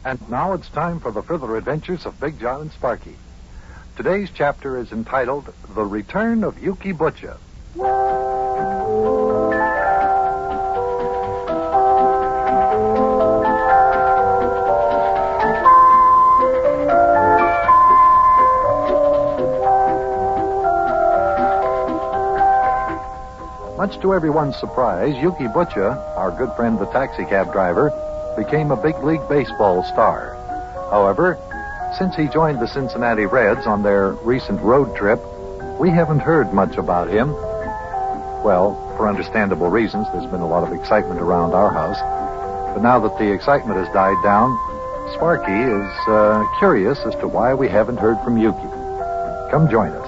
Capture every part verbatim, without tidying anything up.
And now it's time for the further adventures of Big John and Sparky. Today's chapter is entitled The Return of Yuki Butcher. Much to everyone's surprise, Yuki Butcher, our good friend the taxicab driver, became a big league baseball star. However, since he joined the Cincinnati Reds on their recent road trip, we haven't heard much about him. Well, for understandable reasons, there's been a lot of excitement around our house. But now that the excitement has died down, Sparky is uh, curious as to why we haven't heard from Yuki. Come join us.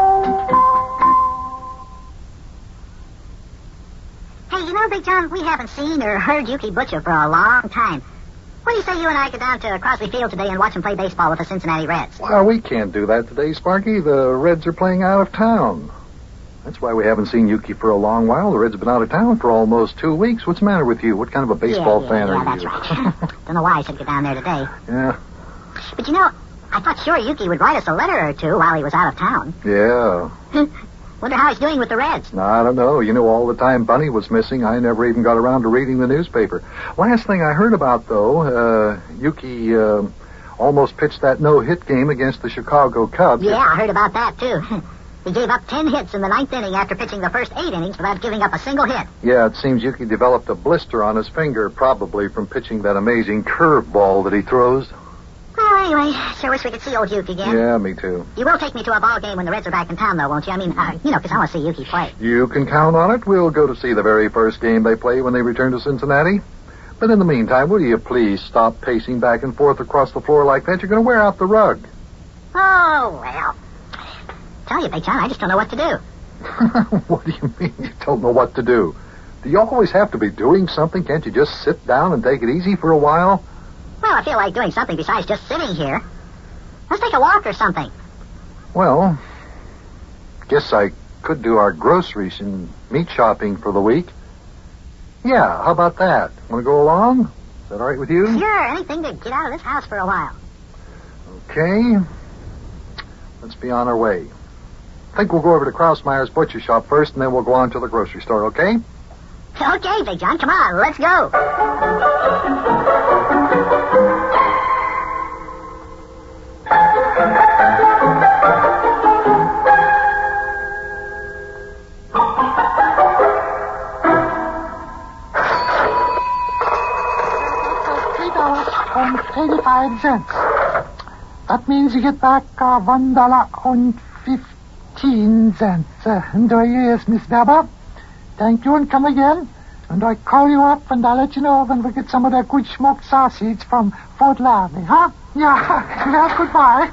Big John, we haven't seen or heard Yuki Butcher for a long time. What do you say you and I go down to Crosby Field today and watch him play baseball with the Cincinnati Reds? Well, we can't do that today, Sparky. The Reds are playing out of town. That's why we haven't seen Yuki for a long while. The Reds have been out of town for almost two weeks. What's the matter with you? What kind of a baseball yeah, yeah, fan yeah, are that's you? right. Don't know why I said go down there today. Yeah. But you know, I thought sure Yuki would write us a letter or two while he was out of town. Yeah. Wonder how he's doing with the Reds. No, I don't know. You know, all the time Bunny was missing, I never even got around to reading the newspaper. Last thing I heard about, though, uh, Yuki uh, almost pitched that no-hit game against the Chicago Cubs. Yeah, I heard about that, too. He gave up ten hits in the ninth inning after pitching the first eight innings without giving up a single hit. Yeah, it seems Yuki developed a blister on his finger, probably from pitching that amazing curveball that he throws. Well, anyway, sure wish we could see old Yuki again. Yeah, me too. You will take me to a ball game when the Reds are back in town, though, won't you? I mean, uh, you know, because I want to see Yuki play. You can count on it. We'll go to see the very first game they play when they return to Cincinnati. But in the meantime, will you please stop pacing back and forth across the floor like that? You're going to wear out the rug. Oh, well. Tell you, Big John, I just don't know what to do. What do you mean you don't know what to do? Do you always have to be doing something? Can't you just sit down and take it easy for a while? Well, I feel like doing something besides just sitting here. Let's take a walk or something. Well, guess I could do our groceries and meat shopping for the week. Yeah, how about that? Want to go along? Is that all right with you? Sure, anything to get out of this house for a while. Okay. Let's be on our way. I think we'll go over to Krausmeyer's butcher shop first, and then we'll go on to the grocery store, okay? Okay, Big John, come on, let's go. eighty-five cents. That means you get back uh, one dollar and fifteen cents. Uh, and uh, yes, Miss Dabba. Thank you and come again. And I call you up and I'll let you know when we get some of that good smoked sausage from Fort Laramie, huh? Yeah. Well, goodbye.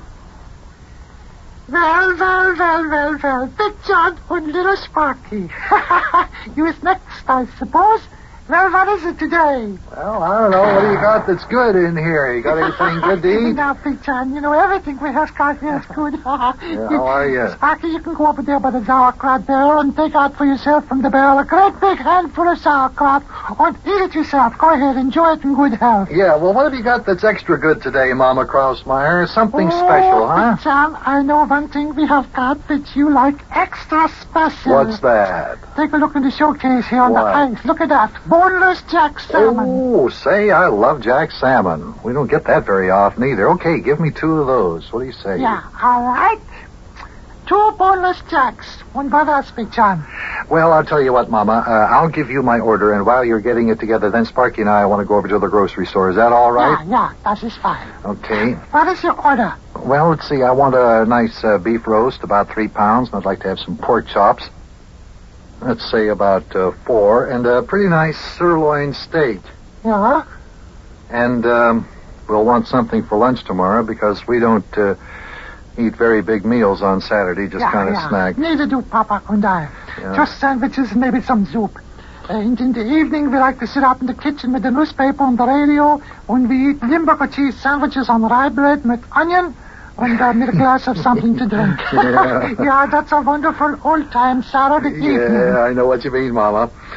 Well, well, well, well, well. Big John and little Sparky. You is next, I suppose. Well, what is it today? Well, I don't know. What do you got that's good in here? You got anything good to eat? Now, Big John, you know, everything we have got here is good. Yeah, how are you? Sparky, you can go over there by the sauerkraut barrel and take out for yourself from the barrel a great big handful of sauerkraut. And eat it yourself. Go ahead, enjoy it in good health. Yeah, well, what have you got that's extra good today, Mama Krausmeyer? Something oh, special, huh? Big John, I know one thing we have got that you like extra special. What's that? Take a look in the showcase here on what? the ice. Look at that. Boneless Jack salmon. Oh, say, I love Jack salmon. We don't get that very often either. Okay, give me two of those. What do you say? Yeah, all right. Two boneless Jacks. One by us, Big John. Well, I'll tell you what, Mama. Uh, I'll give you my order, and while you're getting it together, then Sparky and I want to go over to the grocery store. Is that all right? Yeah, yeah, that is fine. Okay. What is your order? Well, let's see. I want a nice uh, beef roast, about three pounds, and I'd like to have some pork chops. Let's say about uh, four, and a pretty nice sirloin steak. Yeah? And um, we'll want something for lunch tomorrow because we don't uh, eat very big meals on Saturday, just yeah, kind of yeah. snack. Neither do Papa and I. Yeah. Just sandwiches and maybe some soup. And in the evening, we like to sit up in the kitchen with the newspaper and the radio, and we eat Limburger cheese sandwiches on rye bread with onion, and uh, with a glass of something to drink. Yeah. Yeah, that's a wonderful old-time Saturday evening. Yeah, I know what you mean, Mama.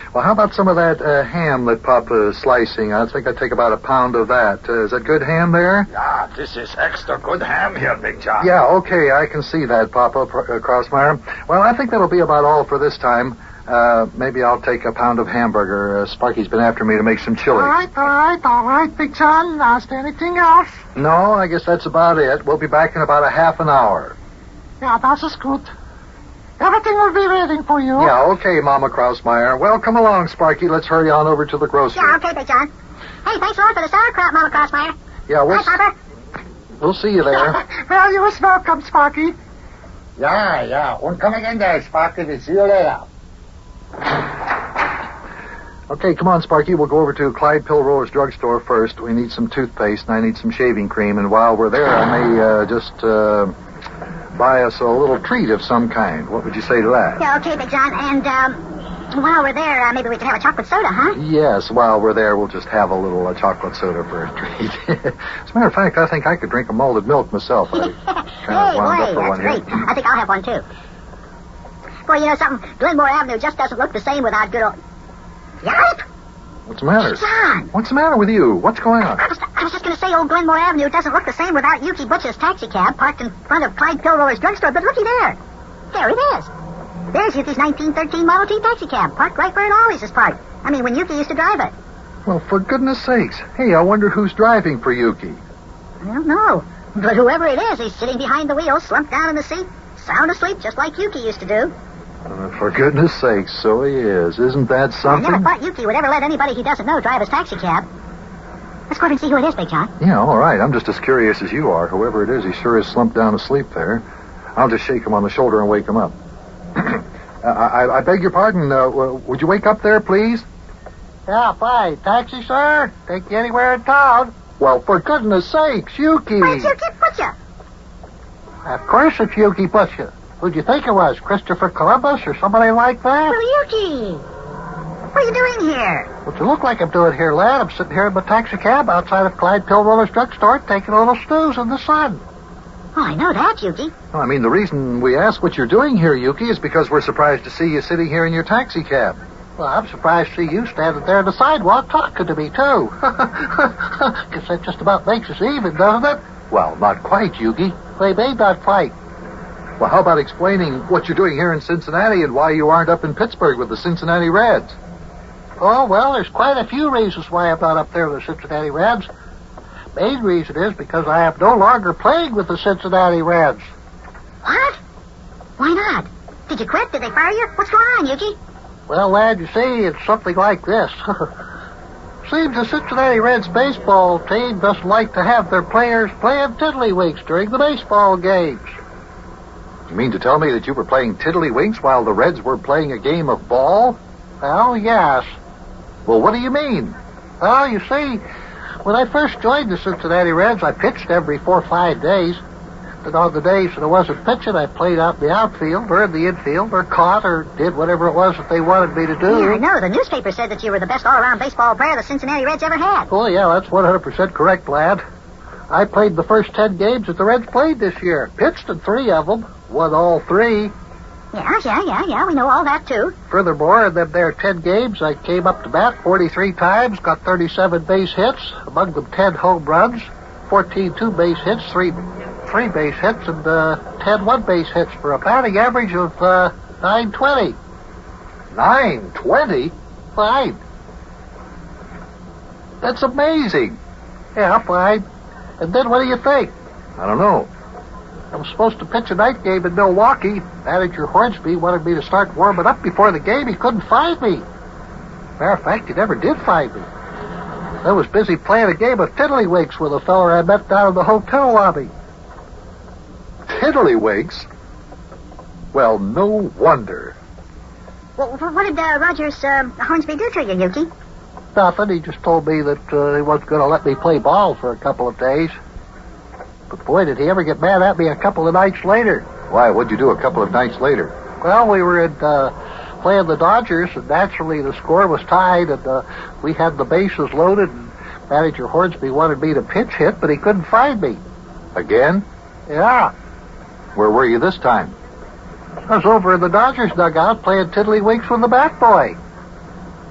Well, how about some of that uh, ham that Papa is slicing? I think I'd take about a pound of that. Uh, is that good ham there? Yeah, this is extra good ham here, Big John. Yeah, okay, I can see that, Papa, Pr- uh, Crossmeyer. Well, I think that'll be about all for this time. Uh, maybe I'll take a pound of hamburger. Uh, Sparky's been after me to make some chili. All right, all right, all right, Big John. Now, is there anything else? No, I guess that's about it. We'll be back in about a half an hour. Yeah, that is good. Everything will be waiting for you. Yeah, okay, Mama Crossmeyer. Well, come along, Sparky. Let's hurry on over to the grocery. Yeah, okay, Big John. Hey, thanks a lot for the sauerkraut, Mama Crossmeyer. Yeah, we'll, Hi, Papa. we'll see you there. Well, you was welcome, Sparky. Yeah, yeah. Und come again there, Sparky. We'll see you later. Okay, come on, Sparky. We'll go over to Clyde Pilroller's drugstore first. We need some toothpaste, and I need some shaving cream. And while we're there, I may uh, just uh, buy us a little treat of some kind. What would you say to that? Yeah, okay, Big John. And um, while we're there, uh, maybe we can have a chocolate soda, huh? Yes, while we're there, we'll just have a little uh, chocolate soda for a treat. As a matter of fact, I think I could drink a malted milk myself. I kind of Hey, wound up boy, for that's one great. here. I think I'll have one, too. Boy, you know something? Glenmore Avenue just doesn't look the same without good old... Yelp! What's the matter? John! What's the matter with you? What's going on? I was, I was just going to say old Glenmore Avenue doesn't look the same without Yuki Butcher's taxi cab parked in front of Clyde Pilroller's drugstore, but looky there. There it is. There's Yuki's nineteen thirteen Model T taxi cab, parked right where it always is parked. I mean, when Yuki used to drive it. Well, for goodness sakes. Hey, I wonder who's driving for Yuki. I don't know. But whoever it is, he's sitting behind the wheel, slumped down in the seat, sound asleep, just like Yuki used to do. Uh, for goodness sakes, so he is. Isn't that I something? never thought Yuki would ever let anybody he doesn't know drive his taxi cab. Let's go over and see who it is, Big John. Yeah, all right. I'm just as curious as you are. Whoever it is, he sure is slumped down asleep there. I'll just shake him on the shoulder and wake him up. uh, I, I beg your pardon. Uh, w- would you wake up there, please? Yeah, fine. Taxi, sir? Take you anywhere in town. Well, for goodness sakes, Yuki. Where's Yuki Butcher? Of course it's Yuki Butcher. Who'd you think it was? Christopher Columbus or somebody like that? Well, Yuki. What are you doing here? What you look like I'm doing here, lad? I'm sitting here in my taxi cab outside of Clyde Pilroller's drugstore taking a little snooze in the sun. Oh, I know that, Yuki. Well, I mean, the reason we ask what you're doing here, Yuki, is because we're surprised to see you sitting here in your taxi cab. Well, I'm surprised to see you standing there on the sidewalk talking to me, too. Guess that just about makes us even, doesn't it? Well, not quite, Yuki. They may not fight. Well, how about explaining what you're doing here in Cincinnati and why you aren't up in Pittsburgh with the Cincinnati Reds? Oh, well, there's quite a few reasons why I'm not up there with the Cincinnati Reds. Main reason is because I am no longer playing with the Cincinnati Reds. What? Why not? Did you quit? Did they fire you? What's going on, Yuki? Well, lad, you see, it's something like this. Seems the Cincinnati Reds baseball team doesn't like to have their players playing tiddlywinks during the baseball games. You mean to tell me that you were playing tiddlywinks while the Reds were playing a game of ball? Well, yes. Well, what do you mean? Well, you see, when I first joined the Cincinnati Reds, I pitched every four or five days. And on the days that I wasn't pitching, I played out in the outfield or in the infield or caught or did whatever it was that they wanted me to do. Yeah, I know. The newspaper said that you were the best all-around baseball player the Cincinnati Reds ever had. Oh, yeah, that's one hundred percent correct, lad. I played the first ten games that the Reds played this year. Pitched in three of them. Won all three. Yeah, yeah, yeah, yeah. We know all that, too. Furthermore, in them there ten games, I came up to bat forty-three times, got thirty-seven base hits, among them ten home runs, fourteen two-base hits, three three-base hits, and uh, ten one-base hits for a batting average of uh, nine twenty. nine twenty? Fine. That's amazing. Yeah, fine. And then what do you think? I don't know. I was supposed to pitch a night game in Milwaukee. Manager Hornsby wanted me to start warming up before the game. He couldn't find me. Matter of fact, he never did find me. I was busy playing a game of tiddlywinks with a feller I met down in the hotel lobby. Tiddlywinks? Well, no wonder. Well, what did uh, Rogers uh, Hornsby do to you, Yuki? Nothing. He just told me that uh, he wasn't going to let me play ball for a couple of days. But boy, did he ever get mad at me a couple of nights later. Why, what'd you do a couple of nights later? Well, we were in, uh, playing the Dodgers, and naturally the score was tied, and uh, we had the bases loaded, and Manager Hornsby wanted me to pinch hit, but he couldn't find me. Again? Yeah. Where were you this time? I was over in the Dodgers dugout playing tiddlywinks with the bat boy.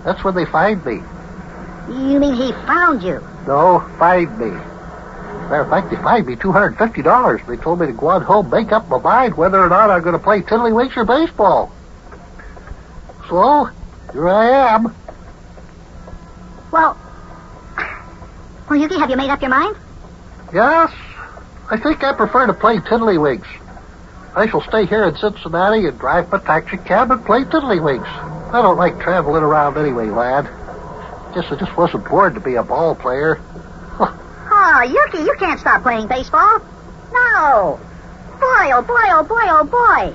That's when they fined me. You mean he found you? No, fined me. Matter of fact, they fined me two hundred fifty dollars. They told me to go on home, make up my mind whether or not I'm going to play tiddlywinks or baseball. So, here I am. Well, well, Yuki, have you made up your mind? Yes, I think I prefer to play tiddlywinks. I shall stay here in Cincinnati and drive my taxi cab and play tiddlywinks. I don't like traveling around anyway, lad. Guess I just wasn't born to be a ball player. Oh, Yuki, you can't stop playing baseball. No. Boy, oh boy, oh boy, oh boy.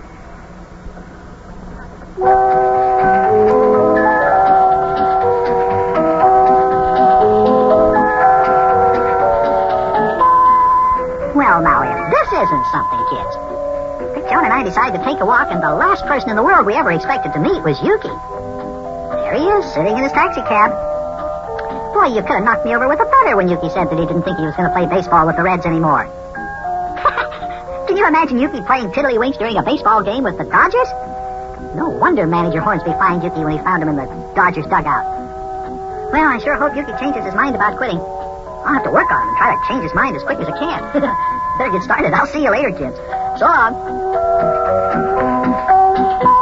Well, now, if this isn't something, kids. Joan and I decided to take a walk, and the last person in the world we ever expected to meet was Yuki. There he is, sitting in his taxi cab. Boy, you could have knocked me over with a feather when Yuki said that he didn't think he was going to play baseball with the Reds anymore. Can you imagine Yuki playing tiddlywinks during a baseball game with the Dodgers? No wonder Manager Hornsby fined Yuki when he found him in the Dodgers dugout. Well, I sure hope Yuki changes his mind about quitting. I'll have to work on him and try to change his mind as quick as I can. Better get started. I'll see you later, kids. So long.